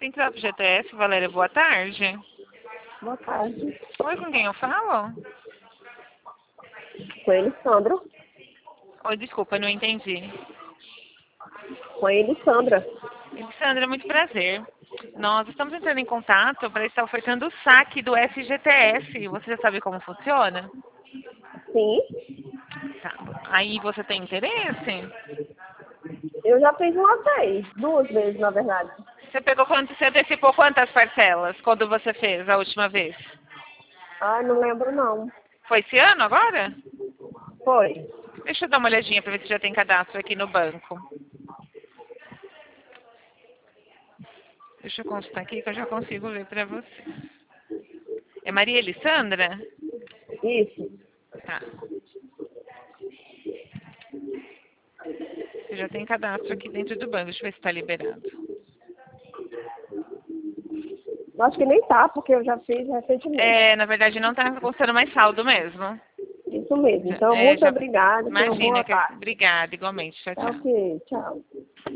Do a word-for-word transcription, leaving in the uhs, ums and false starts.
Central F G T S, Valéria, boa tarde. Boa tarde. Oi, com quem eu falo? Com ele, Sandra. Oi, desculpa, não entendi. Com ele, Sandra. Alessandra, muito prazer. Nós estamos entrando em contato para estar ofertando o saque do F G T S. Você já sabe como funciona? Sim. Tá. Aí você tem interesse? Eu já fiz uma vez. Duas vezes, na verdade. Você pegou quanto, você antecipou quantas parcelas quando você fez a última vez? Ai, não lembro, não. Foi esse ano agora? Foi. Deixa eu dar uma olhadinha para ver se já tem cadastro aqui no banco. Deixa eu consultar aqui que eu já consigo ver para você. É Maria Alessandra? Isso. Tá. Você já tem cadastro aqui dentro do banco. Deixa eu ver se está liberado. Eu acho que nem tá, porque eu já fiz recentemente. É, na verdade não está constando mais saldo mesmo. Isso mesmo. Então, É, muito já... obrigada. Tenha uma Imagina. boa Que... tarde. Obrigada, igualmente. Tchau, Tá tchau. ok. Tchau.